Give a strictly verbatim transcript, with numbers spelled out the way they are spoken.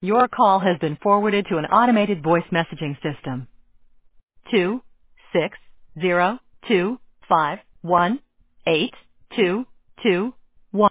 Your call has been forwarded to an automated voice messaging system. Two six zero two five one eight two two